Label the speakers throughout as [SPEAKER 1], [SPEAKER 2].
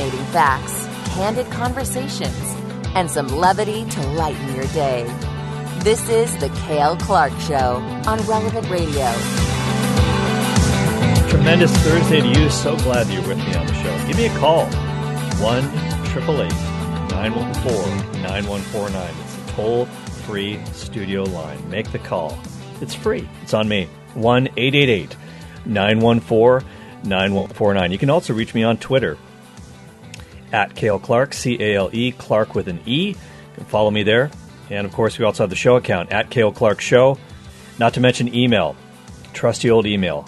[SPEAKER 1] Fascinating facts, candid conversations, and some levity to lighten your day. This is The Cale Clark Show on Relevant Radio.
[SPEAKER 2] Tremendous Thursday to you. So glad that you're with me on the show. Give me a call. 1-888-914-9149. It's a toll-free studio line. Make the call. It's free. It's on me. 1-888-914-9149. You can also reach me on Twitter at Cale Clark, C-A-L-E, Clark with an E. You can follow me there. And, of course, we also have the show account, at Cale Clark Show. Not to mention email, trusty old email,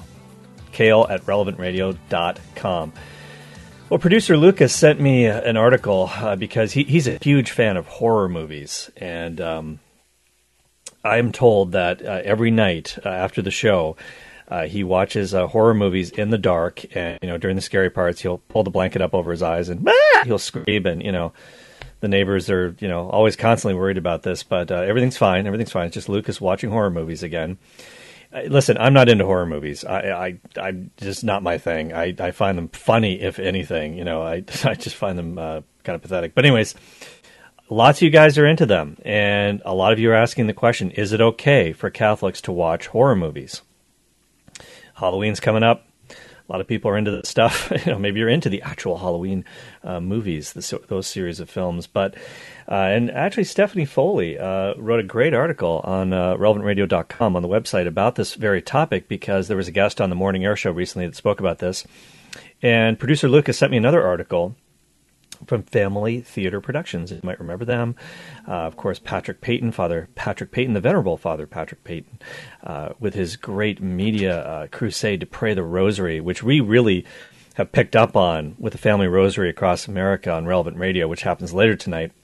[SPEAKER 2] cale@relevantradio.com. Well, producer Lucas sent me an article because he's a huge fan of horror movies. And I'm told that every night after the show, he watches horror movies in the dark. And, during the scary parts, he'll pull the blanket up over his eyes and he'll scream. And, the neighbors are, always constantly worried about this. But everything's fine. Everything's fine. It's just Lucas watching horror movies again. Listen, I'm not into horror movies. I'm just not my thing. I find them funny, if anything. I just find them kind of pathetic. But anyways, lots of you guys are into them. And a lot of you are asking the question, is it okay for Catholics to watch horror movies? Halloween's coming up. A lot of people are into this stuff. Maybe you're into the actual Halloween movies, those series of films. But and actually, Stephanie Foley wrote a great article on relevantradio.com on the website about this very topic because there was a guest on the Morning Air Show recently that spoke about this. And producer Lucas sent me another article from Family Theater Productions. You might remember them. Of course, Patrick Peyton, Father Patrick Peyton, the venerable Father Patrick Peyton, with his great media crusade to pray the rosary, which we really have picked up on with the Family Rosary across America on Relevant Radio, which happens later tonight.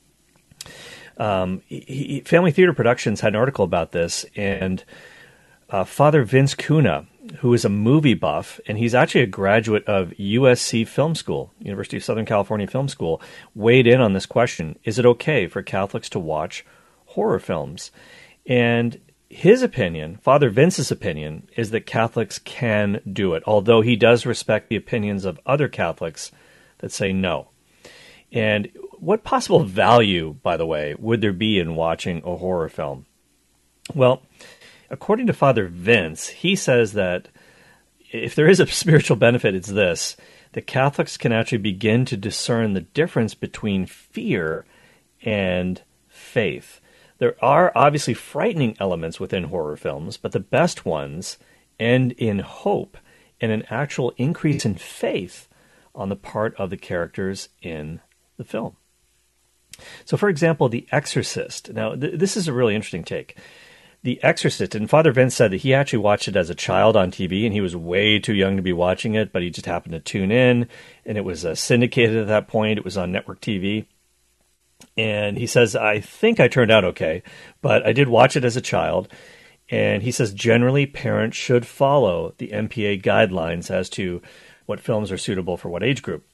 [SPEAKER 2] Family Theater Productions had an article about this, and Father Vince Cuna, who is a movie buff, and he's actually a graduate of USC Film School, University of Southern California Film School, weighed in on this question. Is it okay for Catholics to watch horror films? And his opinion, Father Vince's opinion, is that Catholics can do it, although he does respect the opinions of other Catholics that say no. And what possible value, by the way, would there be in watching a horror film? Well, according to Father Vince, he says that if there is a spiritual benefit, it's this: that Catholics can actually begin to discern the difference between fear and faith. There are obviously frightening elements within horror films, but the best ones end in hope and an actual increase in faith on the part of the characters in the film. So, for example, The Exorcist. Now, this is a really interesting take. The Exorcist, and Father Vince said that he actually watched it as a child on TV, and he was way too young to be watching it, but he just happened to tune in, and it was syndicated at that point. It was on network TV. And he says, I think I turned out okay, but I did watch it as a child. And he says, generally, parents should follow the MPA guidelines as to what films are suitable for what age group.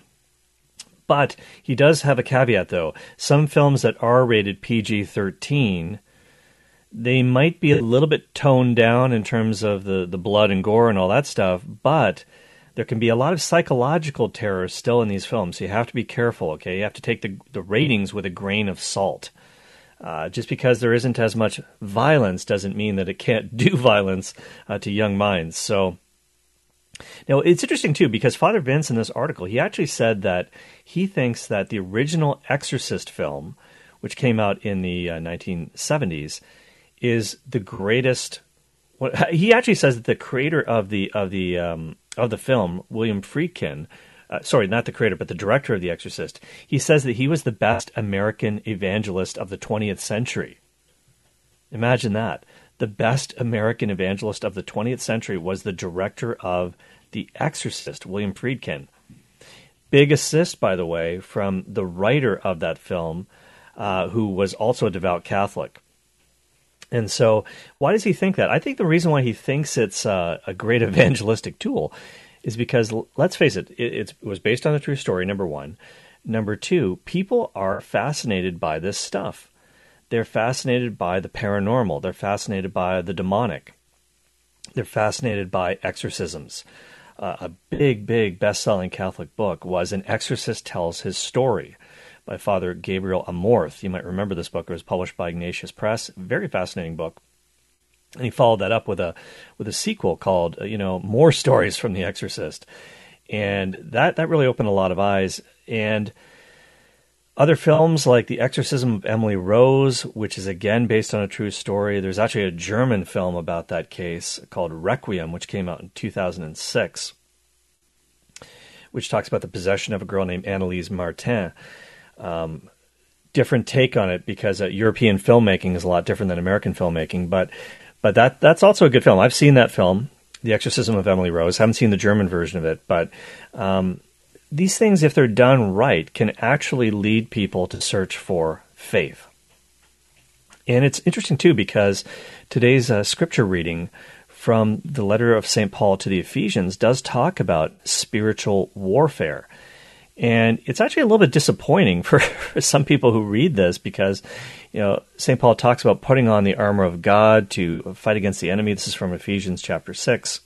[SPEAKER 2] But he does have a caveat, though. Some films that are rated PG-13, they might be a little bit toned down in terms of the blood and gore and all that stuff, but there can be a lot of psychological terror still in these films. So you have to be careful, okay? You have to take the ratings with a grain of salt. Just because there isn't as much violence doesn't mean that it can't do violence to young minds. So now, it's interesting, too, because Father Vince in this article, he actually said that he thinks that the original Exorcist film, which came out in the 1970s, is the greatest. He actually says that the creator of the film, William Friedkin, sorry, not the creator, but the director of The Exorcist, he says that he was the best American evangelist of the 20th century. Imagine that. The best American evangelist of the 20th century was the director of The Exorcist, William Friedkin. Big assist, by the way, from the writer of that film, who was also a devout Catholic. And so why does he think that? I think the reason why he thinks it's a great evangelistic tool is because, let's face it, it was based on a true story, number one. Number two, people are fascinated by this stuff. They're fascinated by the paranormal. They're fascinated by the demonic. They're fascinated by exorcisms. a big best-selling Catholic book was An Exorcist Tells His Story by Father Gabriel Amorth. You might remember this book. It was published by Ignatius Press. Very fascinating book. And he followed that up with a sequel called, More Stories from the Exorcist. And that really opened a lot of eyes. And other films like The Exorcism of Emily Rose, which is again based on a true story. There's actually a German film about that case called Requiem, which came out in 2006, which talks about the possession of a girl named Annelise Martin. Different take on it because European filmmaking is a lot different than American filmmaking, but that's also a good film. I've seen that film, The Exorcism of Emily Rose. I haven't seen the German version of it, but these things, if they're done right, can actually lead people to search for faith. And it's interesting, too, because today's scripture reading from the letter of St. Paul to the Ephesians does talk about spiritual warfare. And it's actually a little bit disappointing for some people who read this because, St. Paul talks about putting on the armor of God to fight against the enemy. This is from Ephesians chapter 6.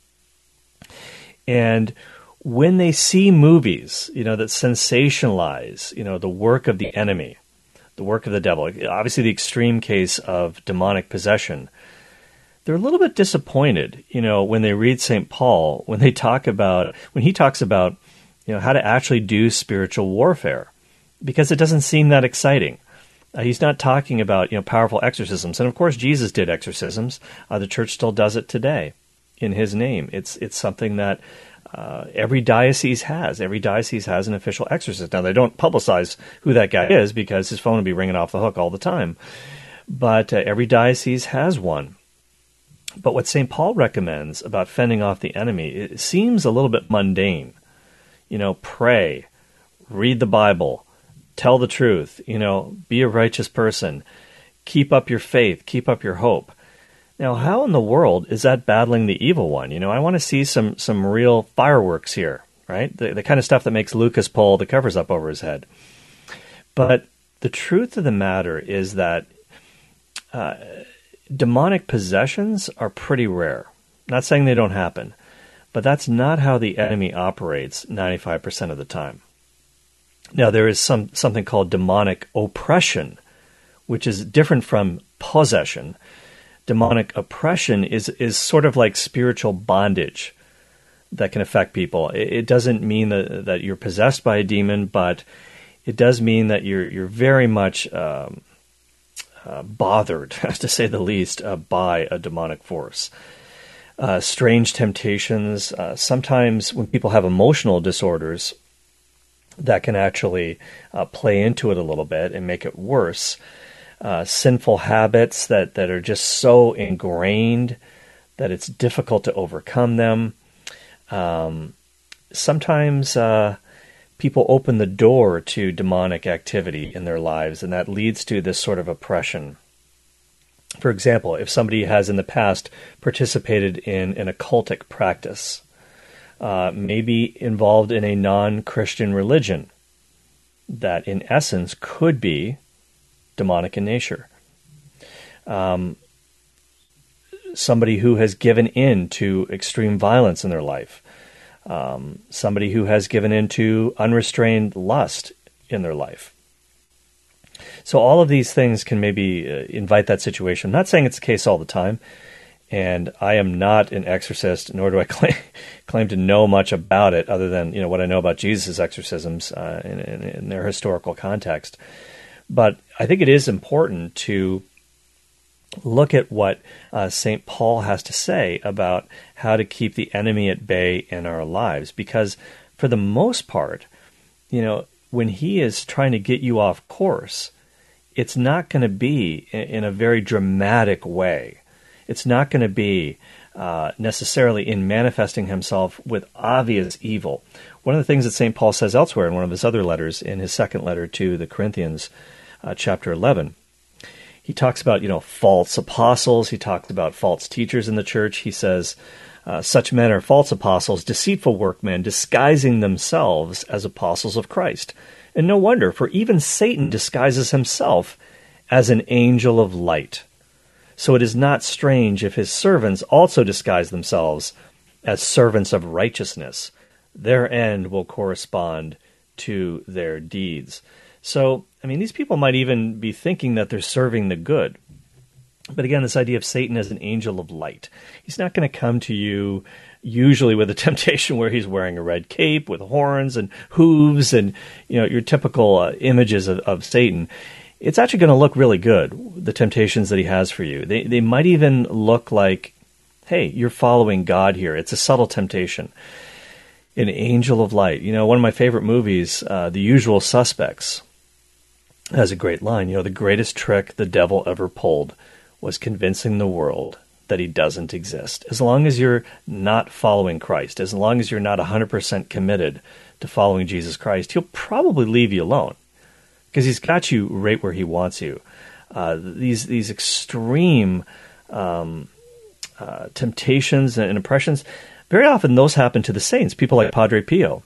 [SPEAKER 2] And when they see movies, that sensationalize, the work of the enemy, the work of the devil, obviously the extreme case of demonic possession, they're a little bit disappointed, when they read St. Paul, when he talks about, how to actually do spiritual warfare, because it doesn't seem that exciting. He's not talking about, powerful exorcisms. And of course, Jesus did exorcisms. The church still does it today in his name. It's something that every diocese has. Every diocese has an official exorcist. Now, they don't publicize who that guy is because his phone will be ringing off the hook all the time. But every diocese has one. But what St. Paul recommends about fending off the enemy, it seems a little bit mundane. Pray, read the Bible, tell the truth, be a righteous person, keep up your faith, keep up your hope. Now, how in the world is that battling the evil one? I want to see some real fireworks here, right? The kind of stuff that makes Lucas pull the covers up over his head. But the truth of the matter is that demonic possessions are pretty rare. Not saying they don't happen, but that's not how the enemy operates 95% of the time. Now, there is something called demonic oppression, which is different from possession. Demonic oppression is sort of like spiritual bondage that can affect people. It doesn't mean that you're possessed by a demon, but it does mean that you're very much bothered, to say the least, by a demonic force. Strange temptations. Sometimes when people have emotional disorders, that can actually play into it a little bit and make it worse. Sinful habits that are just so ingrained that it's difficult to overcome them. Sometimes people open the door to demonic activity in their lives, and that leads to this sort of oppression. For example, if somebody has in the past participated in an occultic practice, maybe involved in a non-Christian religion that in essence could be demonic in nature. Somebody who has given in to extreme violence in their life. Somebody who has given in to unrestrained lust in their life. So all of these things can maybe invite that situation. I'm not saying it's the case all the time, and I am not an exorcist, nor do I claim to know much about it other than what I know about Jesus' exorcisms in their historical context. But I think it is important to look at what St. Paul has to say about how to keep the enemy at bay in our lives. Because for the most part, when he is trying to get you off course, it's not going to be in a very dramatic way. It's not going to be necessarily in manifesting himself with obvious evil. One of the things that St. Paul says elsewhere in one of his other letters, in his second letter to the Corinthians, chapter 11, he talks about, false apostles. He talks about false teachers in the church. He says, such men are false apostles, deceitful workmen, disguising themselves as apostles of Christ. And no wonder, for even Satan disguises himself as an angel of light. So it is not strange if his servants also disguise themselves as servants of righteousness. Their end will correspond to their deeds. So, I mean, these people might even be thinking that they're serving the good. But again, this idea of Satan as an angel of light. He's not going to come to you usually with a temptation where he's wearing a red cape with horns and hooves and, your typical images of Satan. It's actually going to look really good, the temptations that he has for you. They might even look like, hey, you're following God here. It's a subtle temptation. An angel of light. One of my favorite movies, The Usual Suspects, has a great line. The greatest trick the devil ever pulled was convincing the world that he doesn't exist. As long as you're not following Christ, as long as you're not 100% committed to following Jesus Christ, he'll probably leave you alone because he's got you right where he wants you. These extreme temptations and impressions, very often those happen to the saints, people like Padre Pio,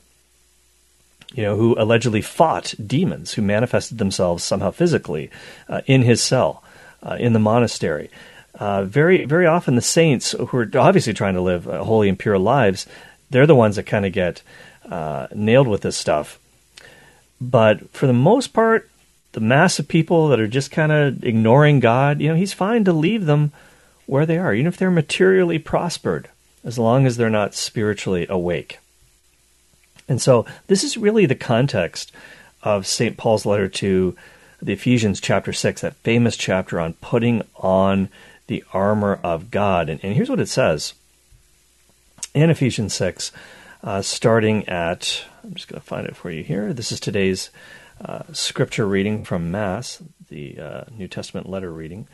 [SPEAKER 2] who allegedly fought demons who manifested themselves somehow physically in his cell, in the monastery. Very, very often the saints who are obviously trying to live holy and pure lives, they're the ones that kind of get nailed with this stuff. But for the most part, the mass of people that are just kind of ignoring God, he's fine to leave them where they are, even if they're materially prospered, as long as they're not spiritually awake. And so this is really the context of St. Paul's letter to the Ephesians chapter 6, that famous chapter on putting on the armor of God. And here's what it says in Ephesians 6, starting at, I'm just going to find it for you here. This is today's scripture reading from Mass, the New Testament letter reading.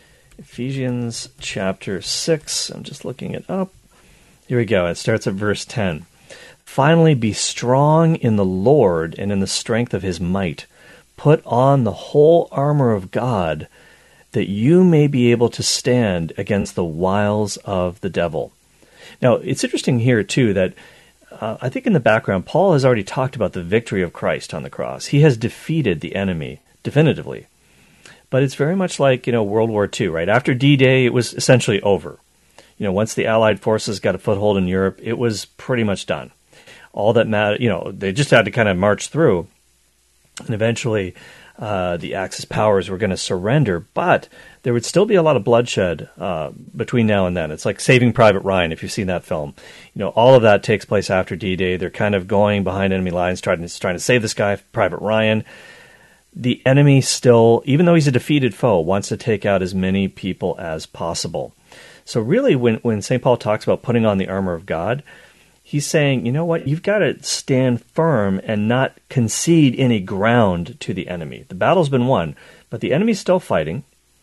[SPEAKER 2] Ephesians chapter 6, I'm just looking it up. Here we go. It starts at verse 10. Finally, be strong in the Lord and in the strength of his might. Put on the whole armor of God, that you may be able to stand against the wiles of the devil. Now, it's interesting here, too, that I think in the background, Paul has already talked about the victory of Christ on the cross. He has defeated the enemy definitively. But it's very much like, World War II, right? After D-Day, it was essentially over. Once the Allied forces got a foothold in Europe, it was pretty much done. All that mattered, they just had to kind of march through. And eventually, the Axis powers were going to surrender, but there would still be a lot of bloodshed between now and then. It's like Saving Private Ryan, if you've seen that film. All of that takes place after D-Day. They're kind of going behind enemy lines, trying to save this guy, Private Ryan. The enemy still, even though he's a defeated foe, wants to take out as many people as possible. So really, when St. Paul talks about putting on the armor of God, he's saying, you know what, you've got to stand firm and not concede any ground to the enemy. The battle's been won, but the enemy's still fighting,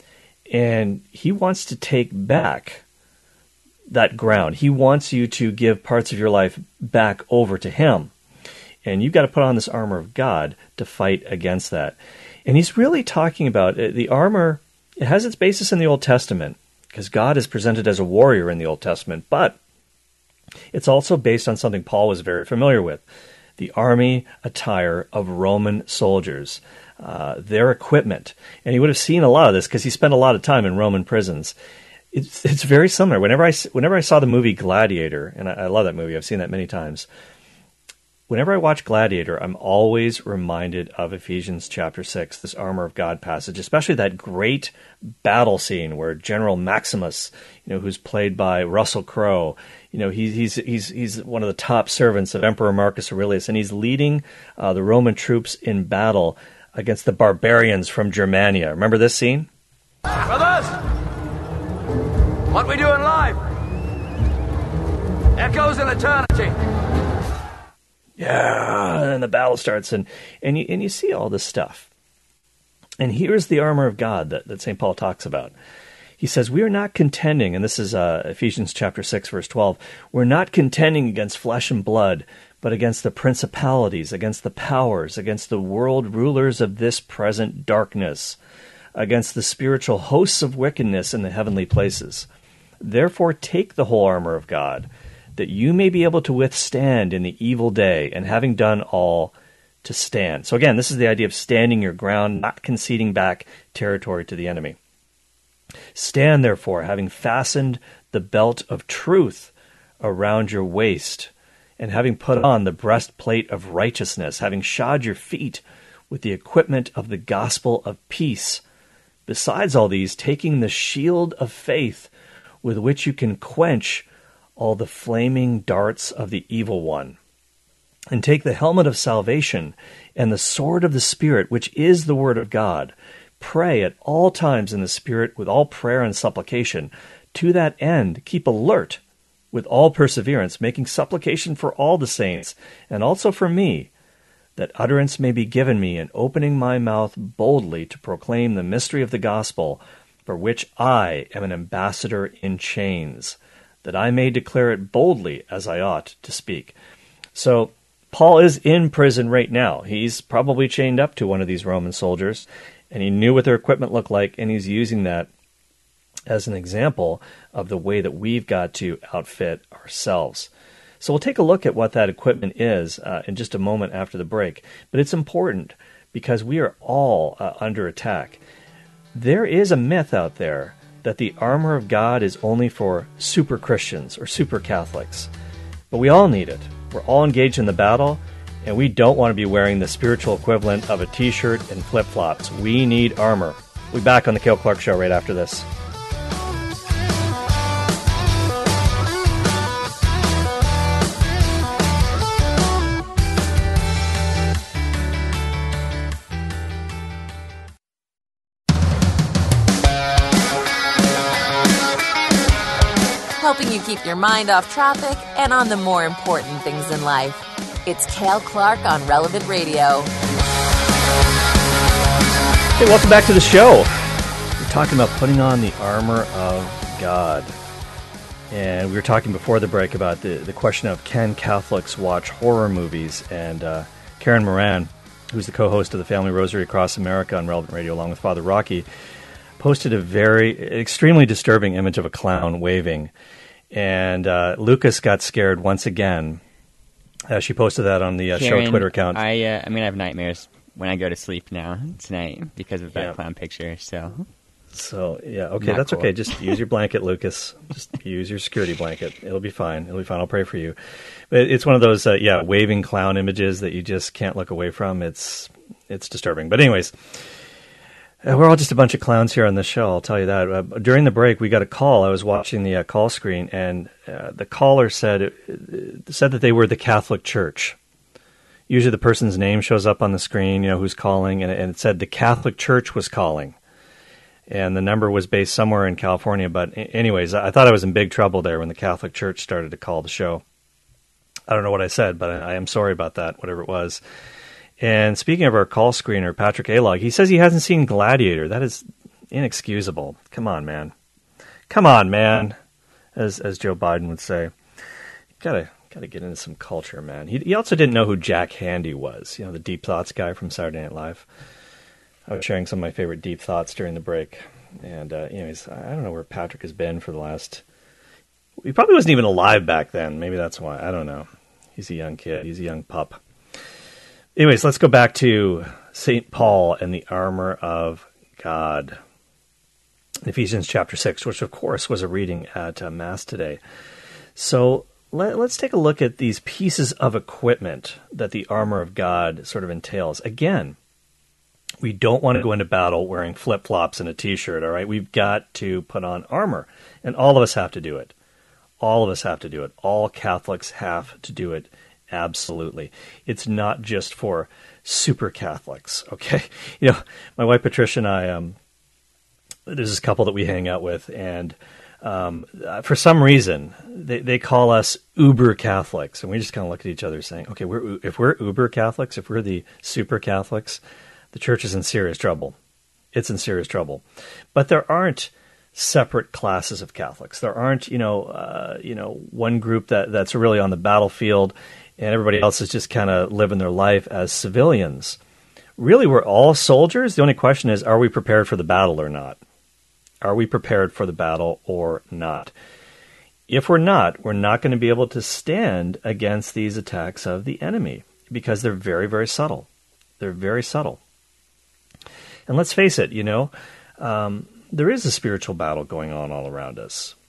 [SPEAKER 2] and he wants to take back that ground. He wants you to give parts of your life back over to him. And you've got to put on this armor of God to fight against that. And he's really talking about the armor. It has its basis in the Old Testament, because God is presented as a warrior in the Old Testament, but it's also based on something Paul was very familiar with, the army attire of Roman soldiers, their equipment. And he would have seen a lot of this because he spent a lot of time in Roman prisons. It's very similar. Whenever I saw the movie Gladiator, and I love that movie, I've seen that many times, whenever I watch Gladiator, I'm always reminded of Ephesians chapter 6, this armor of God passage, especially that great battle scene where General Maximus, who's played by Russell Crowe, he's one of the top servants of Emperor Marcus Aurelius, and he's leading the Roman troops in battle against the barbarians from Germania. Remember this scene?
[SPEAKER 3] Brothers, what we do in life echoes in eternity.
[SPEAKER 2] Yeah, and then the battle starts, and you see all this stuff. And here's the armor of God that St. Paul talks about. He says, we are not contending, and this is Ephesians chapter 6, verse 12, we're not contending against flesh and blood, but against the principalities, against the powers, against the world rulers of this present darkness, against the spiritual hosts of wickedness in the heavenly places. Therefore take the whole armor of God, that you may be able to withstand in the evil day, and having done all, to stand. So again, this is the idea of standing your ground, not conceding back territory to the enemy. Stand, therefore, having fastened the belt of truth around your waist, and having put on the breastplate of righteousness, having shod your feet with the equipment of the gospel of peace. Besides all these, taking the shield of faith with which you can quench all the flaming darts of the evil one. And take the helmet of salvation and the sword of the Spirit, which is the word of God. Pray at all times in the Spirit with all prayer and supplication. To that end, keep alert with all perseverance, making supplication for all the saints, and also for me, that utterance may be given me in opening my mouth boldly to proclaim the mystery of the gospel, for which I am an ambassador in chains, that I may declare it boldly as I ought to speak. So Paul is in prison right now. He's probably chained up to one of these Roman soldiers, and he knew what their equipment looked like, and he's using that as an example of the way that we've got to outfit ourselves. So we'll take a look at what that equipment is in just a moment after the break. But it's important because we are all under attack. There is a myth out there that the armor of God is only for super Christians or super Catholics. But we all need it. We're all engaged in the battle, and we don't want to be wearing the spiritual equivalent of a t-shirt and flip-flops. We need armor. We'll be back on the Cale Clark Show right after this.
[SPEAKER 1] Helping you keep your mind off traffic and on the more important things in life. It's Cale Clark on Relevant Radio.
[SPEAKER 2] Hey, welcome back to the show. We're talking about putting on the armor of God. And we were talking before the break about the question of can Catholics watch horror movies? And Karen Moran, who's the co-host of the Family Rosary Across America on Relevant Radio along with Father Rocky, posted extremely disturbing image of a clown waving. And Lucas got scared once again. She posted that on the
[SPEAKER 4] Karen,
[SPEAKER 2] show Twitter account.
[SPEAKER 4] I have nightmares when I go to sleep now tonight because of that clown picture.
[SPEAKER 2] So yeah, okay, that's cool. Okay. Just use your blanket, Lucas. Just use your security blanket. It'll be fine. I'll pray for you. But it's one of those waving clown images that you just can't look away from. It's disturbing. But anyways. We're all just a bunch of clowns here on this show, I'll tell you that. During the break, we got a call. I was watching the call screen, and the caller said that they were the Catholic Church. Usually the person's name shows up on the screen, who's calling, and it said the Catholic Church was calling. And the number was based somewhere in California. But anyways, I thought I was in big trouble there when the Catholic Church started to call the show. I don't know what I said, but I am sorry about that, whatever it was. And speaking of our call screener, Patrick Alog, he says he hasn't seen Gladiator. That is inexcusable. Come on, man. As Joe Biden would say. Gotta get into some culture, man. He also didn't know who Jack Handy was, the Deep Thoughts guy from Saturday Night Live. I was sharing some of my favorite deep thoughts during the break. And anyways, I don't know where Patrick has been for the last... He probably wasn't even alive back then. Maybe that's why. I don't know. He's a young kid. He's a young pup. Anyways, let's go back to St. Paul and the armor of God. Ephesians chapter 6, which of course was a reading at Mass today. So let's take a look at these pieces of equipment that the armor of God sort of entails. Again, we don't want to go into battle wearing flip-flops and a t-shirt, all right? We've got to put on armor, and all of us have to do it. All of us have to do it. All Catholics have to do it. Absolutely. It's not just for super Catholics, okay? My wife Patricia and I, there's this couple that we hang out with, and for some reason, they call us Uber Catholics, and we just kind of look at each other saying, okay, if we're Uber Catholics, if we're the super Catholics, the church is in serious trouble. It's in serious trouble. But there aren't separate classes of Catholics. There aren't, one group that's really on the battlefield, and everybody else is just kind of living their life as civilians. Really, we're all soldiers. The only question is, are we prepared for the battle or not? Are we prepared for the battle or not? If we're not going to be able to stand against these attacks of the enemy because they're very, very subtle. They're very subtle. And let's face it, there is a spiritual battle going on all around us.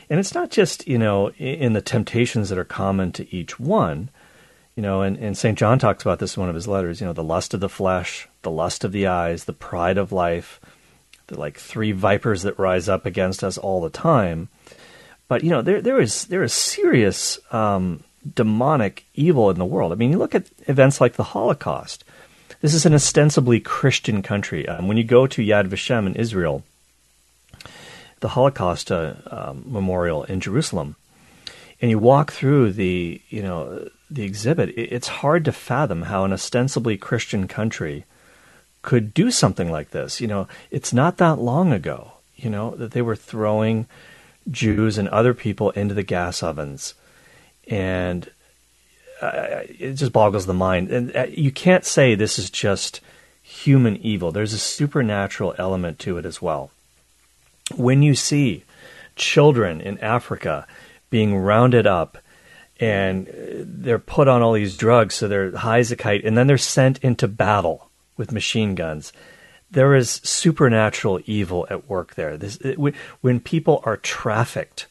[SPEAKER 2] And it's not just, in the temptations that are common to each one, and St. John talks about this in one of his letters, the lust of the flesh, the lust of the eyes, the pride of life, the like three vipers that rise up against us all the time. But, there is serious demonic evil in the world. I mean, you look at events like the Holocaust. This is an ostensibly Christian country. When you go to Yad Vashem in Israel, the Holocaust memorial in Jerusalem, and you walk through the exhibit, it's hard to fathom how an ostensibly Christian country could do something like this. It's not that long ago, that they were throwing Jews and other people into the gas ovens, and it just boggles the mind. And you can't say this is just human evil. There's a supernatural element to it as well. When you see children in Africa being rounded up and they're put on all these drugs so they're high as a kite, and then they're sent into battle with machine guns, there is supernatural evil at work there. When people are trafficked,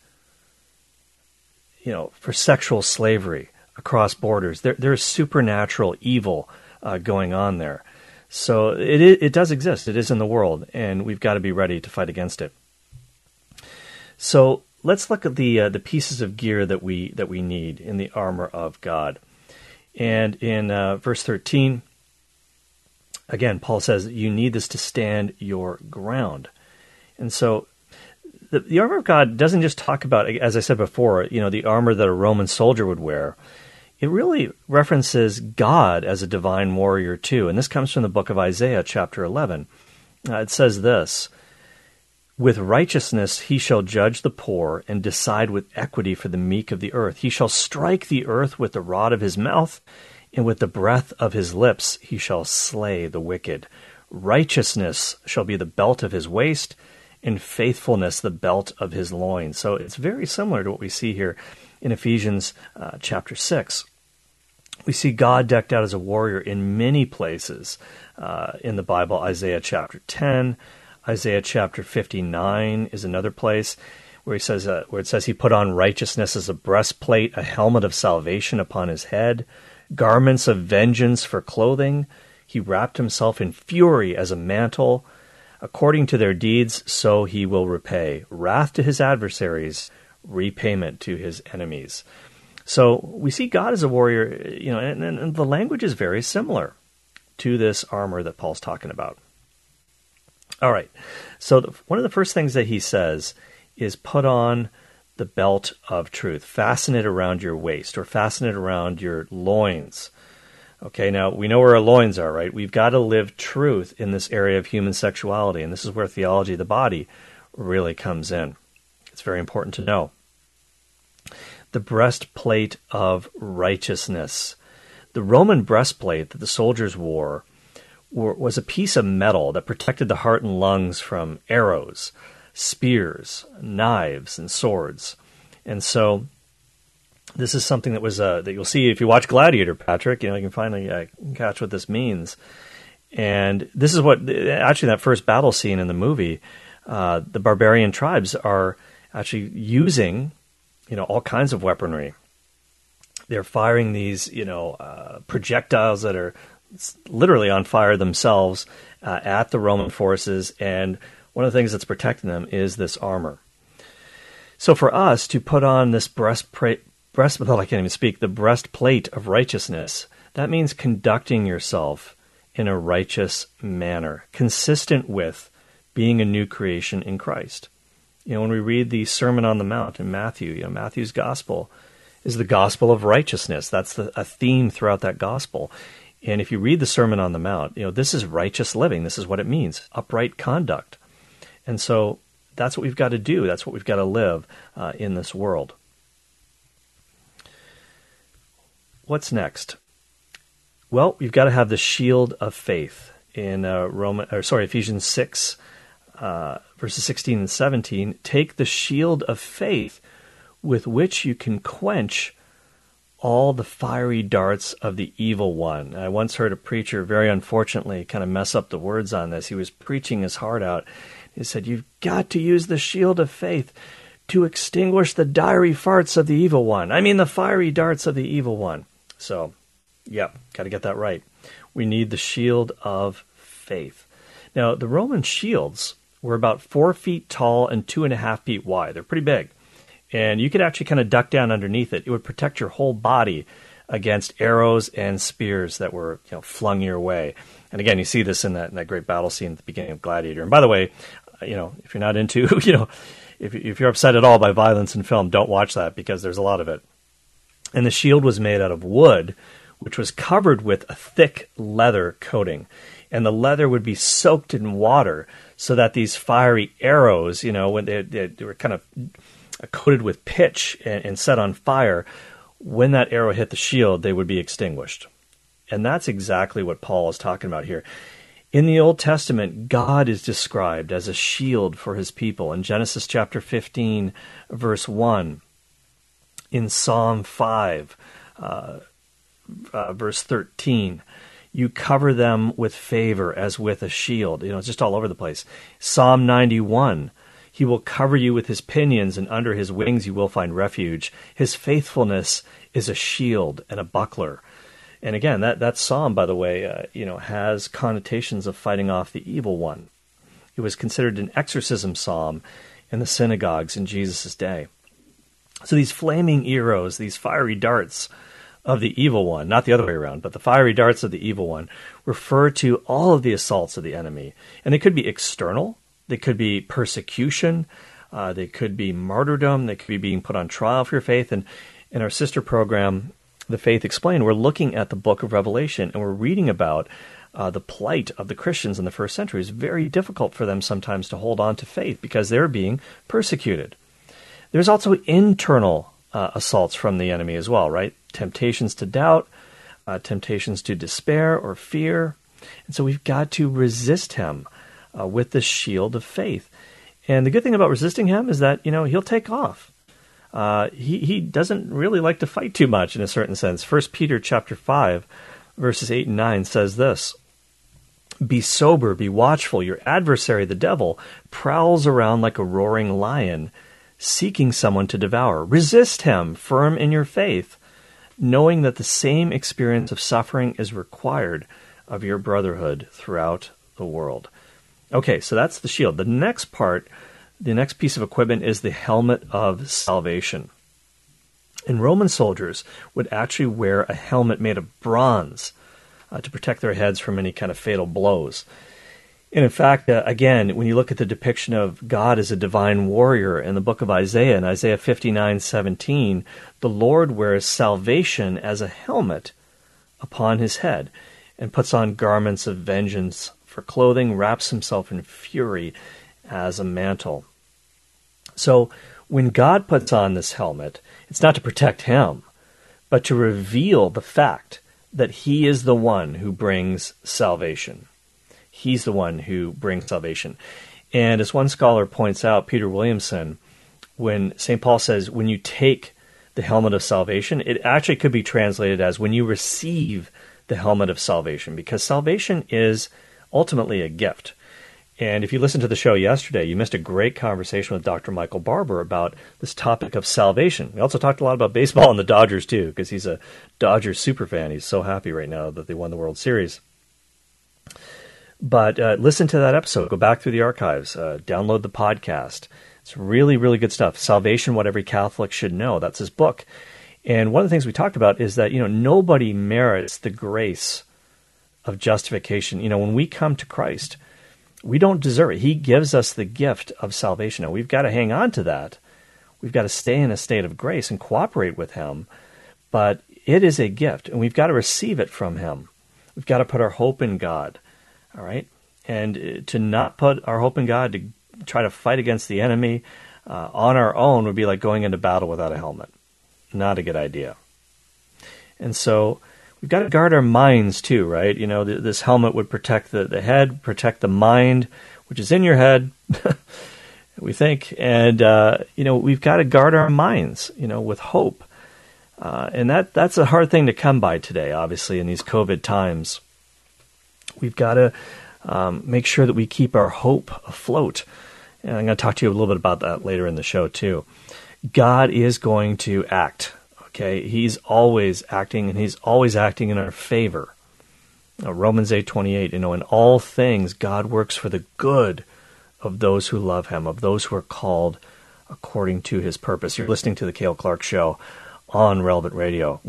[SPEAKER 2] for sexual slavery across borders, there is supernatural evil going on there. So it does exist. It is in the world, and we've got to be ready to fight against it. So let's look at the pieces of gear that we need in the armor of God. And in verse 13, again, Paul says you need this to stand your ground. And so the armor of God doesn't just talk about, as I said before, the armor that a Roman soldier would wear. It really references God as a divine warrior too. And this comes from the book of Isaiah, chapter 11. It says this: "With righteousness he shall judge the poor and decide with equity for the meek of the earth. He shall strike the earth with the rod of his mouth, and with the breath of his lips he shall slay the wicked. Righteousness shall be the belt of his waist, and faithfulness the belt of his loins." So it's very similar to what we see here in Ephesians chapter 6. We see God decked out as a warrior in many places in the Bible. Isaiah chapter 10, Isaiah chapter 59 is another place where it says he put on righteousness as a breastplate, a helmet of salvation upon his head, garments of vengeance for clothing. He wrapped himself in fury as a mantle. According to their deeds, so he will repay. Wrath to his adversaries, repayment to his enemies. So we see God as a warrior, and the language is very similar to this armor that Paul's talking about. All right, so one of the first things that he says is put on the belt of truth. Fasten it around your waist, or fasten it around your loins. Okay, now we know where our loins are, right? We've got to live truth in this area of human sexuality, and this is where theology of the body really comes in. It's very important to know. The breastplate of righteousness. The Roman breastplate that the soldiers wore was a piece of metal that protected the heart and lungs from arrows, spears, knives, and swords. And so this is something that was that you'll see if you watch Gladiator, Patrick. You can finally catch what this means. And this is what actually that first battle scene in the movie. The barbarian tribes are actually using, all kinds of weaponry. They're firing these, projectiles that are literally on fire themselves at the Roman forces, and one of the things that's protecting them is this armor. So for us to put on this breastplate of righteousness, that means conducting yourself in a righteous manner, consistent with being a new creation in Christ. When we read the Sermon on the Mount in Matthew, Matthew's gospel is the gospel of righteousness. That's a theme throughout that gospel. And if you read the Sermon on the Mount, this is righteous living. This is what it means, upright conduct. And so that's what we've got to do. That's what we've got to live in this world. What's next? Well, we've got to have the shield of faith. In Ephesians 6, verses 16 and 17, take the shield of faith with which you can quench all the fiery darts of the evil one. I once heard a preacher, very unfortunately, kind of mess up the words on this. He was preaching his heart out. He said, you've got to use the shield of faith to extinguish the fiery darts of the evil one. The fiery darts of the evil one. So, yep, got to get that right. We need the shield of faith. Now, the Roman shields were about 4 feet tall and 2.5 feet wide. They're pretty big. And you could actually kind of duck down underneath it. It would protect your whole body against arrows and spears that were flung your way. And again, you see this in that great battle scene at the beginning of Gladiator. And by the way, if you're not into, if you're upset at all by violence in film, don't watch that because there's a lot of it. And the shield was made out of wood, which was covered with a thick leather coating. And the leather would be soaked in water so that these fiery arrows, when they were kind of coated with pitch and set on fire, when that arrow hit the shield, they would be extinguished. And that's exactly what Paul is talking about here. In the Old Testament, God is described as a shield for his people. In Genesis chapter 15, verse 1, in Psalm 5, verse 13, you cover them with favor as with a shield. It's just all over the place. Psalm 91, he will cover you with his pinions, and under his wings you will find refuge. His faithfulness is a shield and a buckler. And again, that psalm, by the way, has connotations of fighting off the evil one. It was considered an exorcism psalm in the synagogues in Jesus' day. So these flaming arrows, these fiery darts of the evil one, not the other way around, but the fiery darts of the evil one, refer to all of the assaults of the enemy. And they could be external, they could be persecution, they could be martyrdom, they could be being put on trial for your faith. And in our sister program, The Faith Explained, we're looking at the book of Revelation, and we're reading about the plight of the Christians in the first century. It's very difficult for them sometimes to hold on to faith because they're being persecuted. There's also internal assaults from the enemy as well, right? Temptations to doubt, temptations to despair or fear. And so we've got to resist him with the shield of faith. And the good thing about resisting him is that, he'll take off. He doesn't really like to fight too much in a certain sense. 1 Peter chapter 5, verses 8 and 9 says this, "Be sober, be watchful. Your adversary, the devil, prowls around like a roaring lion, seeking someone to devour. Resist him, firm in your faith, knowing that the same experience of suffering is required of your brotherhood throughout the world." Okay, so that's the shield. The next piece of equipment is the helmet of salvation. And Roman soldiers would actually wear a helmet made of bronze to protect their heads from any kind of fatal blows. And in fact, again, when you look at the depiction of God as a divine warrior in the book of Isaiah, in Isaiah 59:17, the Lord wears salvation as a helmet upon his head and puts on garments of vengeance for clothing, wraps himself in fury as a mantle. So when God puts on this helmet, it's not to protect him, but to reveal the fact that he is the one who brings salvation. He's the one who brings salvation. And as one scholar points out, Peter Williamson, when St. Paul says, when you take the helmet of salvation, it actually could be translated as when you receive the helmet of salvation, because salvation is ultimately a gift. And if you listened to the show yesterday, you missed a great conversation with Dr. Michael Barber about this topic of salvation. We also talked a lot about baseball and the Dodgers, too, because he's a Dodgers superfan. He's so happy right now that they won the World Series. But listen to that episode. Go back through the archives. Download the podcast. It's really, really good stuff. Salvation, What Every Catholic Should Know. That's his book. And one of the things we talked about is that, nobody merits the grace of justification. When we come to Christ, we don't deserve it. He gives us the gift of salvation. Now, we've got to hang on to that. We've got to stay in a state of grace and cooperate with him. But it is a gift, and we've got to receive it from him. We've got to put our hope in God. All right? And to not put our hope in God, to try to fight against the enemy on our own would be like going into battle without a helmet. Not a good idea. And so we've got to guard our minds too, right? This helmet would protect the head, protect the mind, which is in your head, we think. And, we've got to guard our minds, with hope. And that's a hard thing to come by today, obviously, in these COVID times. We've got to make sure that we keep our hope afloat. And I'm going to talk to you a little bit about that later in the show too. God is going to act. Okay, He's always acting, and He's always acting in our favor. Romans 8:28. In all things God works for the good of those who love Him, of those who are called according to His purpose. You're listening to the Cale Clark Show on Relevant Radio.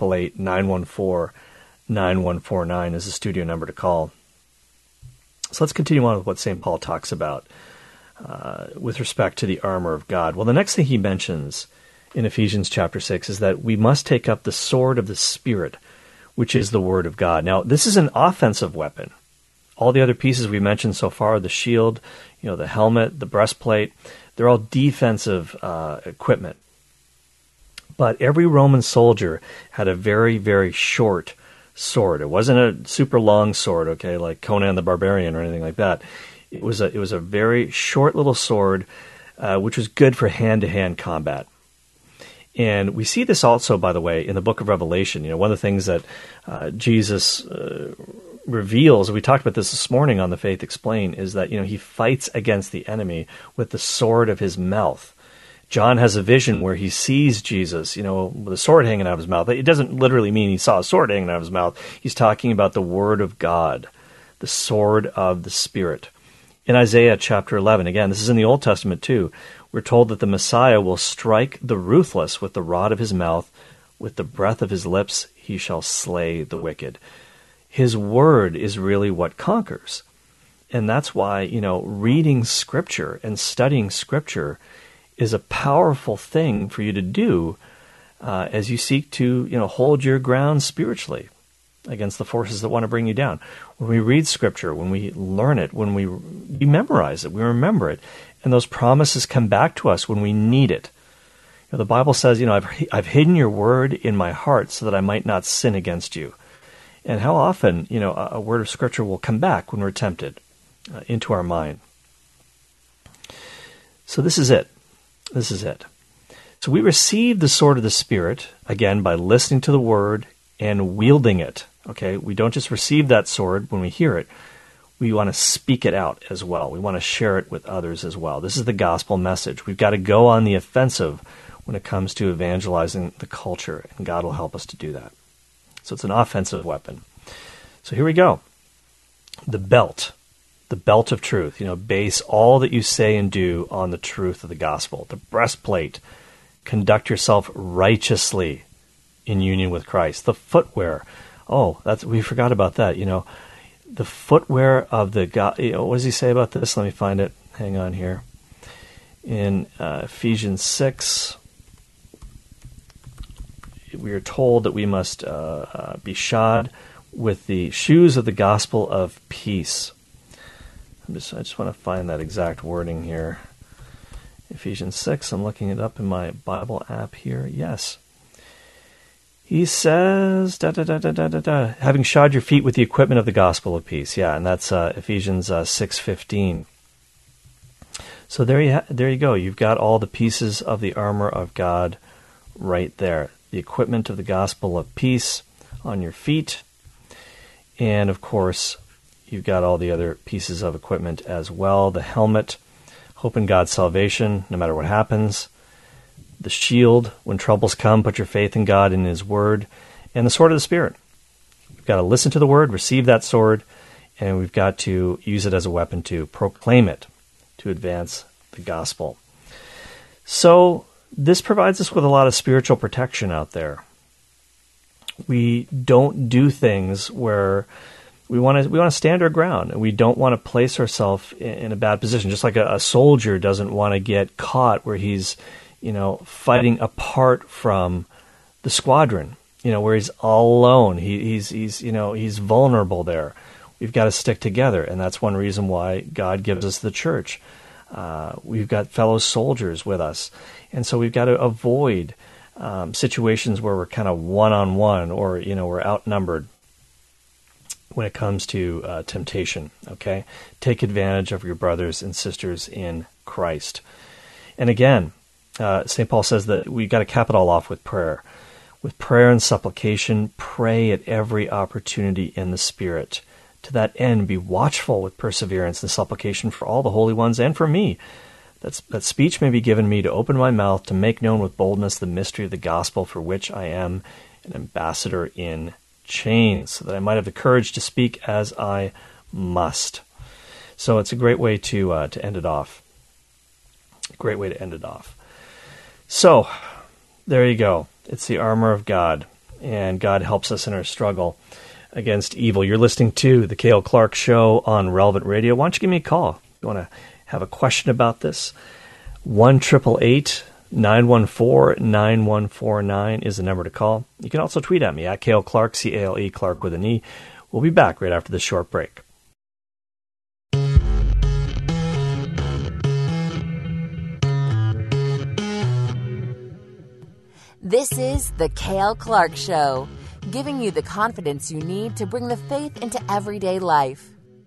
[SPEAKER 2] 1-888-914-9149 is the studio number to call. So let's continue on with what St. Paul talks about with respect to the armor of God. Well, the next thing he mentions in Ephesians chapter 6 is that we must take up the sword of the Spirit, which is the Word of God. Now, this is an offensive weapon. All the other pieces we mentioned so far, the shield, the helmet, the breastplate, they're all defensive equipment. But every Roman soldier had a very, very short sword. It wasn't a super long sword, okay, like Conan the Barbarian or anything like that. It was a very short little sword, which was good for hand-to-hand combat. And we see this also, by the way, in the book of Revelation. One of the things that Jesus reveals, we talked about this morning on the Faith Explained, is that he fights against the enemy with the sword of his mouth. John has a vision where he sees Jesus, with a sword hanging out of his mouth. It doesn't literally mean he saw a sword hanging out of his mouth. He's talking about the Word of God, the sword of the Spirit. In Isaiah chapter 11, again, this is in the Old Testament too, we're told that the Messiah will strike the ruthless with the rod of his mouth, with the breath of his lips he shall slay the wicked. His word is really what conquers. And that's why, reading Scripture and studying Scripture is a powerful thing for you to do as you seek to, hold your ground spiritually against the forces that want to bring you down. When we read Scripture, when we learn it, when we memorize it, we remember it, and those promises come back to us when we need it. The Bible says, I've hidden your word in my heart so that I might not sin against you. And how often, a word of Scripture will come back when we're tempted into our mind. So this is it. This is it. So we receive the sword of the Spirit, again, by listening to the Word and wielding it. Okay, we don't just receive that sword when we hear it. We want to speak it out as well. We want to share it with others as well. This is the gospel message. We've got to go on the offensive when it comes to evangelizing the culture, and God will help us to do that. So it's an offensive weapon. So here we go. The belt of truth. Base all that you say and do on the truth of the gospel. The breastplate. Conduct yourself righteously in union with Christ. The footwear. We forgot about that. The footwear of the God. What does he say about this? Let me find it. Hang on here. In Ephesians 6, we are told that we must be shod with the shoes of the gospel of peace. I just want to find that exact wording here. Ephesians 6, I'm looking it up in my Bible app here. Yes. He says, having shod your feet with the equipment of the gospel of peace. Yeah, and that's Ephesians 6:15. So there you go. You've got all the pieces of the armor of God right there. The equipment of the gospel of peace on your feet. And, of course, you've got all the other pieces of equipment as well. The helmet, hope in God's salvation, no matter what happens. The shield, when troubles come, put your faith in God and His Word. And the sword of the Spirit. We've got to listen to the Word, receive that sword, and we've got to use it as a weapon to proclaim it, to advance the gospel. So this provides us with a lot of spiritual protection out there. We don't do things where we want to stand our ground, and we don't want to place ourselves in a bad position. Just like a soldier doesn't want to get caught where he's, fighting apart from the squadron, where he's all alone. He's vulnerable there. We've got to stick together, and that's one reason why God gives us the church. We've got fellow soldiers with us, and so we've got to avoid situations where we're kind of one-on-one or, we're outnumbered when it comes to temptation, okay? Take advantage of your brothers and sisters in Christ. And again, St. Paul says that we got to cap it all off with prayer. With prayer and supplication, pray at every opportunity in the Spirit. To that end, be watchful with perseverance and supplication for all the holy ones and for me, that speech may be given me to open my mouth to make known with boldness the mystery of the gospel, for which I am an ambassador in chains, so that I might have the courage to speak as I must. So it's a great way to end it off. Great way to end it off. So there you go. It's the armor of God, and God helps us in our struggle against evil. You're listening to the Cale Clark Show on Relevant Radio. Why don't you give me a call? If you want to have a question about this, 1-888-914-9149 is the number to call. You can also tweet at me at Cale Clark, C-A-L-E, Clark with an E. We'll be back right after this short break.
[SPEAKER 1] This is the Cale Clark Show, giving you the confidence you need to bring the faith into everyday life.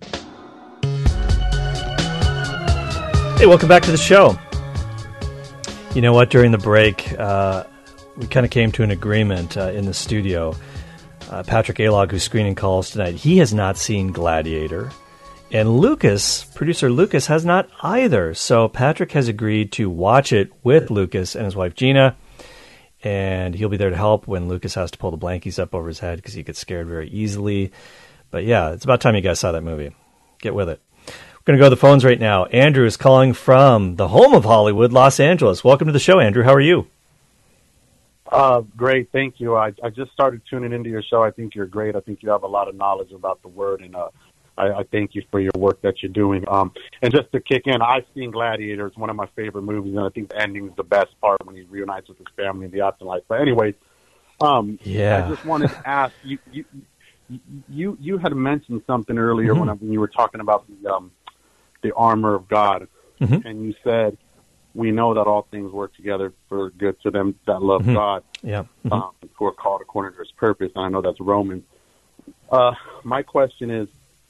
[SPEAKER 2] Hey, welcome back to the show. You know what? During the break, we kind of came to an agreement in the studio. Patrick Alog, who's screening calls tonight, he has not seen Gladiator. And Lucas, producer Lucas, has not either. So Patrick has agreed to watch it with Lucas and his wife Gina. And he'll be there to help when Lucas has to pull the blankies up over his head because he gets scared very easily. But yeah, it's about time you guys saw that movie. Get with it. We're going to go to the phones right now. Andrew is calling from the home of Hollywood, Los Angeles. Welcome to the show, Andrew. How are you?
[SPEAKER 5] Great, thank you. I just started tuning into your show. I think you're great. I think you have a lot of knowledge about the word, and I thank you for your work that you're doing. And just to kick in, I've seen Gladiator. It's one of my favorite movies, and I think the ending is the best part when he reunites with his family in the afterlife. But anyway, I just wanted to ask you had mentioned something earlier when you were talking about the armor of God, and you said, we know that all things work together for good to them that love God, who are called according to his purpose. And I know that's Romans. My question is,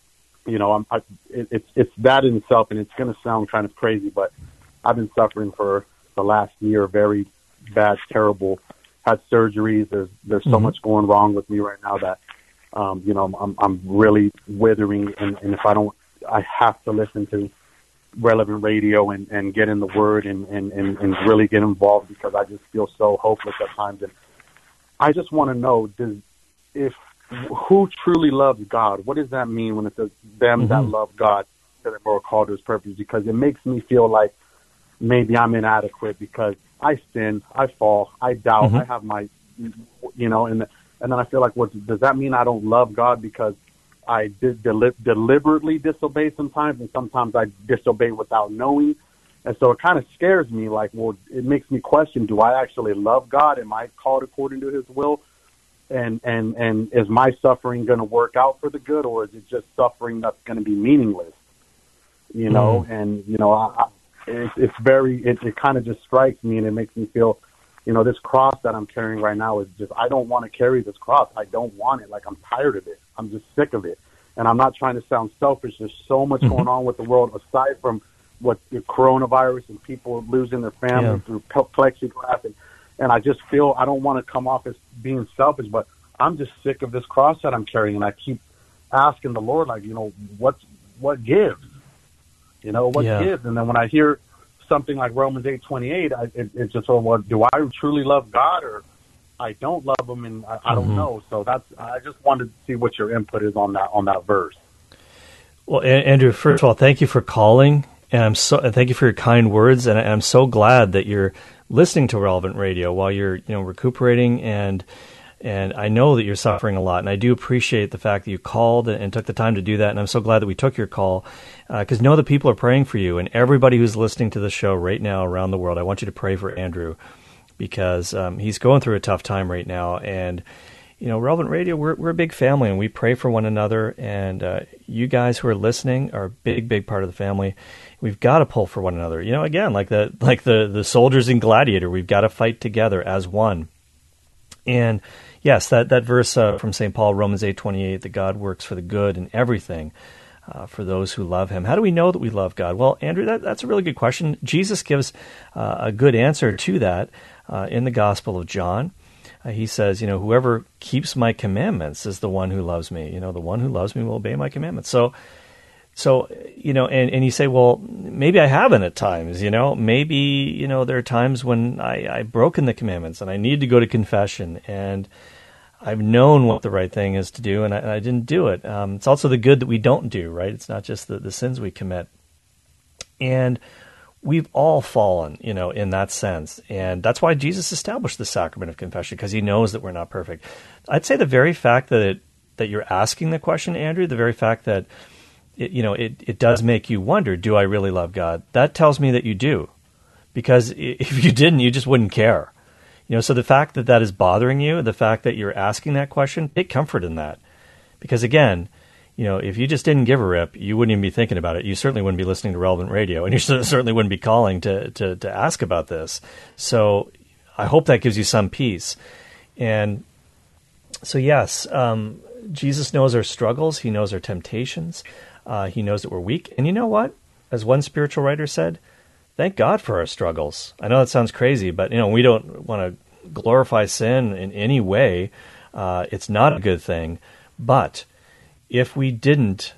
[SPEAKER 5] it's that in itself, and it's going to sound kind of crazy, but I've been suffering for the last year, very bad, terrible, had surgeries. There's so much going wrong with me right now that, I'm really withering. And if I have to listen to Relevant Radio and get in the Word and really get involved, because I just feel so hopeless at times. And I just want to know, who truly loves God? What does that mean when it says them that love God, that are called to his purpose? Because it makes me feel like maybe I'm inadequate because I sin, I fall, I doubt, I have my, and then I feel like, does that mean I don't love God because I deliberately disobey sometimes, and sometimes I disobey without knowing? And so it kind of scares me, like, it makes me question, do I actually love God? Am I called according to his will? And is my suffering going to work out for the good, or is it just suffering that's going to be meaningless? And it kind of just strikes me, and it makes me feel, this cross that I'm carrying right now is just, I don't want to carry this cross. I don't want it. Like, I'm tired of it. I'm just sick of it. And I'm not trying to sound selfish. There's so much going on with the world aside from what the coronavirus and people losing their family through plexiglass. And I just feel I don't want to come off as being selfish, but I'm just sick of this cross that I'm carrying. And I keep asking the Lord, like, what gives? What gives? And then when I hear something like Romans 8:28, it's just, do I truly love God, or I don't love him? And I don't know. So I just wanted to see what your input is on that verse.
[SPEAKER 2] Well, Andrew, first of all, thank you for calling, and thank you for your kind words. And I'm so glad that you're listening to Relevant Radio while you're recuperating, and I know that you're suffering a lot, and I do appreciate the fact that you called and took the time to do that, and I'm so glad that we took your call, because know that people are praying for you, and everybody who's listening to the show right now around the world, I want you to pray for Andrew, because he's going through a tough time right now. And Relevant Radio, we're a big family, and we pray for one another, and you guys who are listening are a big part of the family. We've got to pull for one another. Again, like the soldiers in Gladiator, we've got to fight together as one. And yes, that verse from St. Paul, Romans 8:28, that God works for the good in everything for those who love him. How do we know that we love God? Well, Andrew, that's a really good question. Jesus gives a good answer to that in the Gospel of John. He says, whoever keeps my commandments is the one who loves me. The one who loves me will obey my commandments. So and you say, well, maybe I haven't at times, maybe, there are times when I've broken the commandments and I need to go to confession, and I've known what the right thing is to do, and I didn't do it. It's also the good that we don't do, right? It's not just the sins we commit. And we've all fallen, in that sense. And that's why Jesus established the sacrament of confession, because he knows that we're not perfect. I'd say the very fact that you're asking the question, Andrew, the very fact that it does make you wonder, do I really love God? That tells me that you do. Because if you didn't, you just wouldn't care. So the fact that is bothering you, the fact that you're asking that question, take comfort in that. Because again, if you just didn't give a rip, you wouldn't even be thinking about it. You certainly wouldn't be listening to Relevant Radio, and you certainly wouldn't be calling to ask about this. So I hope that gives you some peace. And so yes, Jesus knows our struggles. He knows our temptations. He knows that we're weak. And you know what? As one spiritual writer said, thank God for our struggles. I know that sounds crazy, but we don't want to glorify sin in any way. It's not a good thing. But if we didn't,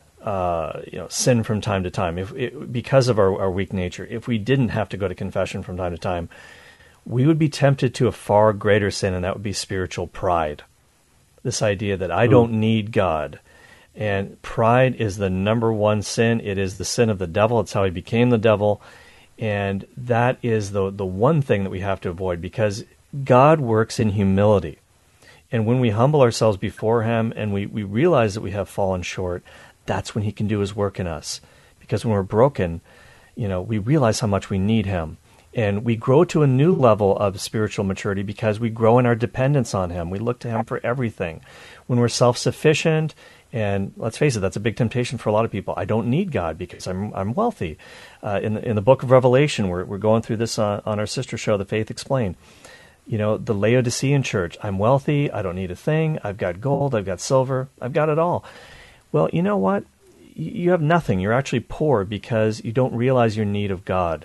[SPEAKER 2] sin from time to time, because of our weak nature, if we didn't have to go to confession from time to time, we would be tempted to a far greater sin, and that would be spiritual pride. This idea that I don't need God. And pride is the number one sin. It is the sin of the devil. It's how he became the devil. And that is the one thing that we have to avoid, because God works in humility. And when we humble ourselves before him and we realize that we have fallen short, that's when he can do his work in us. Because when we're broken, we realize how much we need him. And we grow to a new level of spiritual maturity because we grow in our dependence on him. We look to him for everything. When we're self-sufficient, and let's face it, that's a big temptation for a lot of people. I don't need God because I'm wealthy. In the book of Revelation, we're going through this on our sister show, The Faith Explained. The Laodicean church, I'm wealthy, I don't need a thing, I've got gold, I've got silver, I've got it all. Well, you know what? You have nothing. You're actually poor because you don't realize your need of God.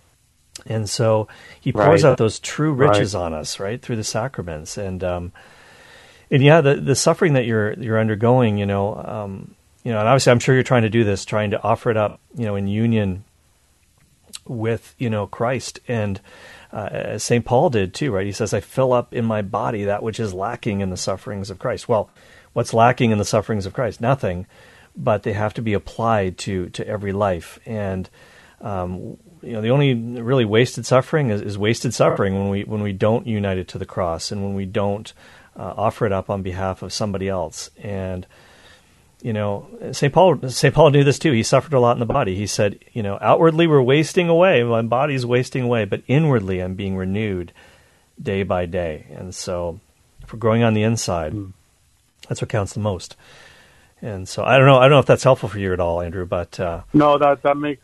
[SPEAKER 2] And so he pours out those true riches on us, right, through the sacraments. And yeah, the suffering that you're undergoing, and obviously I'm sure you're trying to do this, trying to offer it up, in union with, Christ. And as St. Paul did too, right? He says, I fill up in my body that which is lacking in the sufferings of Christ. Well, what's lacking in the sufferings of Christ? Nothing, but they have to be applied to every life. And, the only really wasted suffering is wasted suffering when we don't unite it to the cross, and when we don't offer it up on behalf of somebody else. And, St. Paul knew this too. He suffered a lot in the body. He said, outwardly we're wasting away. My body's wasting away, but inwardly I'm being renewed day by day. And so if we're growing on the inside, that's what counts the most. And so I don't know if that's helpful for you at all, Andrew, but
[SPEAKER 5] no, that makes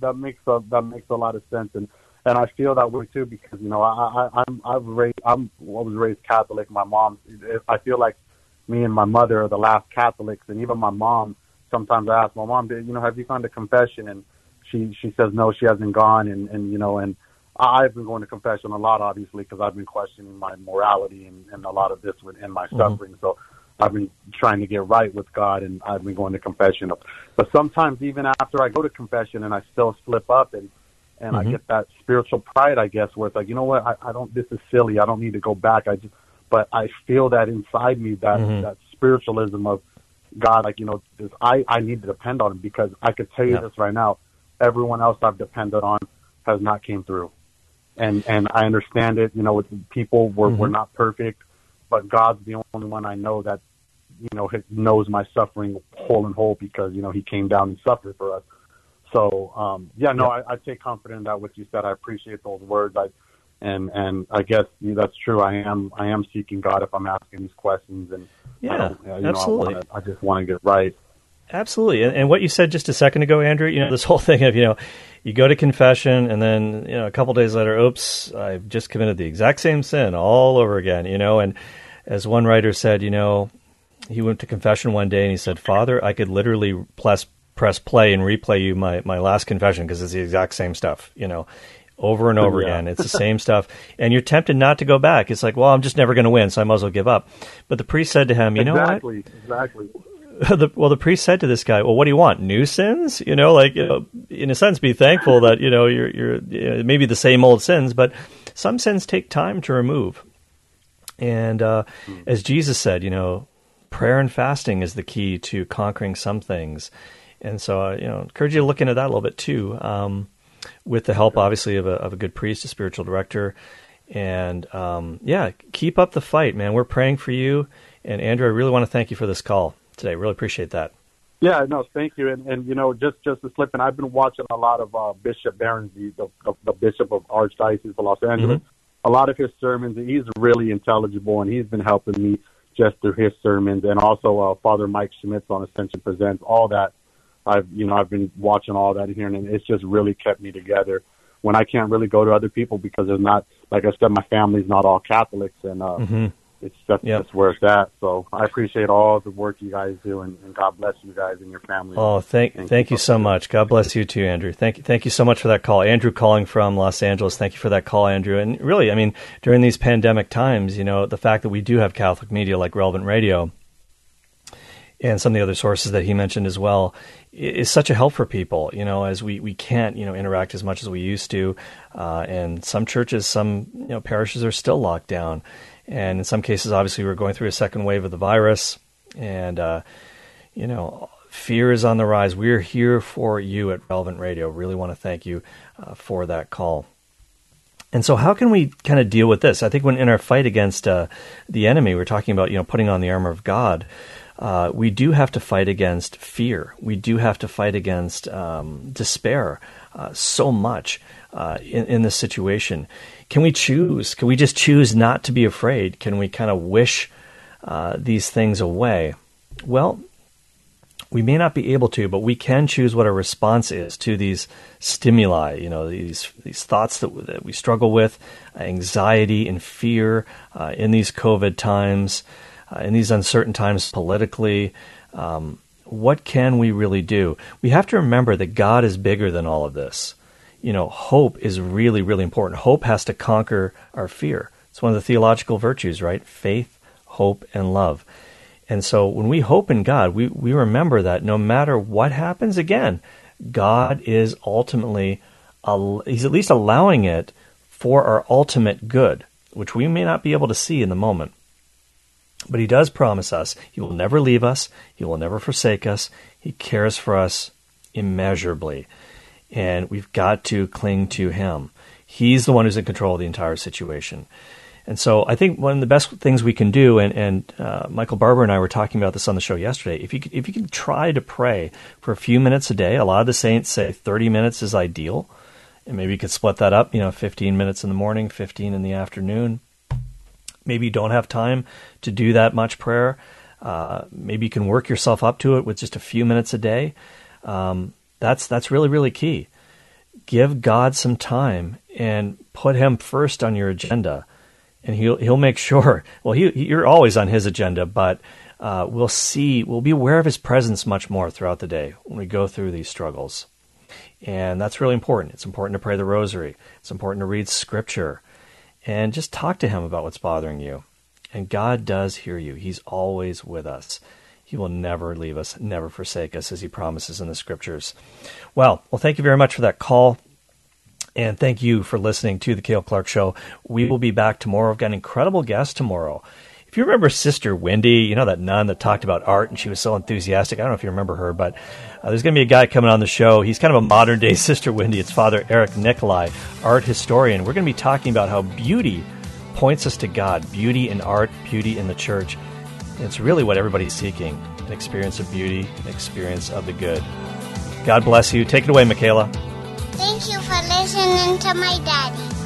[SPEAKER 5] a lot of sense, and I feel that way too, because I was raised Catholic. My mom, I feel like me and my mother are the last Catholics, and even my mom. Sometimes I ask my mom, have you gone to confession? And she says no, she hasn't gone, and I've been going to confession a lot, obviously, because I've been questioning my morality and a lot of this within my suffering. So I've been trying to get right with God, and I've been going to confession. But sometimes even after I go to confession and I still slip up and I get that spiritual pride, I guess, where it's like, I don't, this is silly. I don't need to go back. But I feel that inside me, that spiritualism of God, I need to depend on him, because I could tell you this right now, everyone else I've depended on has not came through. And I understand it, people we're not perfect, but God's the only one I know that, knows my suffering whole, because, he came down and suffered for us. So, I take comfort in that, what you said. I appreciate those words. And I guess that's true. I am seeking God if I'm asking these questions. And
[SPEAKER 2] absolutely.
[SPEAKER 5] I just want to get right.
[SPEAKER 2] Absolutely. And what you said just a second ago, Andrew, this whole thing of, you go to confession and then, a couple days later, oops, I've just committed the exact same sin all over again, and as one writer said, he went to confession one day and he said, Father, I could literally press play and replay you my last confession, because it's the exact same stuff, over and over again. It's the same stuff. And you're tempted not to go back. It's like, well, I'm just never going to win, so I might as well give up. But the priest said to him, you know what?
[SPEAKER 5] Exactly.
[SPEAKER 2] The priest said to this guy, well, what do you want? New sins? In a sense, be thankful that, you're maybe the same old sins, but some sins take time to remove. And as Jesus said, prayer and fasting is the key to conquering some things. And so, I encourage you to look into that a little bit too, with the help, obviously, of a good priest, a spiritual director. And keep up the fight, man. We're praying for you. And Andrew, I really want to thank you for this call today. Really appreciate that.
[SPEAKER 5] Yeah, no, thank you. And just to slip in, I've been watching a lot of Bishop Baronsey, the Bishop of Archdiocese of Los Angeles. Mm-hmm. A lot of his sermons, he's really intelligible, and he's been helping me just through his sermons. And also Father Mike Schmitz on Ascension Presents, all that. I've been watching all that here, and it's just really kept me together when I can't really go to other people because there's not, like I said, my family's not all Catholics, and it's just where it's at. So I appreciate all the work you guys do, and God bless you guys and your family.
[SPEAKER 2] Oh, thank you so much. God bless you too, Andrew. Thank you so much for that call. Andrew calling from Los Angeles. Thank you for that call, Andrew. And really, I mean, during these pandemic times, the fact that we do have Catholic media like Relevant Radio and some of the other sources that he mentioned as well is such a help for people, as we can't, interact as much as we used to. And some churches, some, parishes are still locked down. And in some cases, obviously, we're going through a second wave of the virus, and, fear is on the rise. We're here for you at Relevant Radio. Really want to thank you for that call. And so how can we kind of deal with this? I think when in our fight against the enemy, we're talking about, putting on the armor of God. We do have to fight against fear. We do have to fight against despair so much in this situation. Can we choose? Can we just choose not to be afraid? Can we kind of wish these things away? Well, we may not be able to, but we can choose what our response is to these stimuli, these thoughts that we struggle with, anxiety and fear in these COVID times, in these uncertain times politically. What can we really do? We have to remember that God is bigger than all of this. Hope is really, really important. Hope has to conquer our fear. It's one of the theological virtues, right? Faith, hope, and love. And so when we hope in God, we remember that no matter what happens, again, God is ultimately, he's at least allowing it for our ultimate good, which we may not be able to see in the moment. But he does promise us he will never leave us. He will never forsake us. He cares for us immeasurably. And we've got to cling to him. He's the one who's in control of the entire situation. And so I think one of the best things we can do, and Michael Barber and I were talking about this on the show yesterday, if you can try to pray for a few minutes a day. A lot of the saints say 30 minutes is ideal. And maybe you could split that up, 15 minutes in the morning, 15 in the afternoon. Maybe you don't have time to do that much prayer. Maybe you can work yourself up to it with just a few minutes a day. That's really, really key. Give God some time and put him first on your agenda, and he'll make sure. Well, you're always on his agenda, but we'll be aware of his presence much more throughout the day when we go through these struggles. And that's really important. It's important to pray the rosary. It's important to read scripture and just talk to him about what's bothering you. And God does hear you. He's always with us. He will never leave us, never forsake us, as he promises in the scriptures. Well, thank you very much for that call. And thank you for listening to The Cale Clark Show. We will be back tomorrow. We've got an incredible guest tomorrow. If you remember Sister Wendy, that nun that talked about art and she was so enthusiastic. I don't know if you remember her, but there's going to be a guy coming on the show. He's kind of a modern-day Sister Wendy. It's Father Eric Nicolai, art historian. We're going to be talking about how beauty points us to God, beauty in art, beauty in the church. And it's really what everybody's seeking, an experience of beauty, an experience of the good. God bless you. Take it away, Michaela.
[SPEAKER 6] Thank you for listening to my daddy.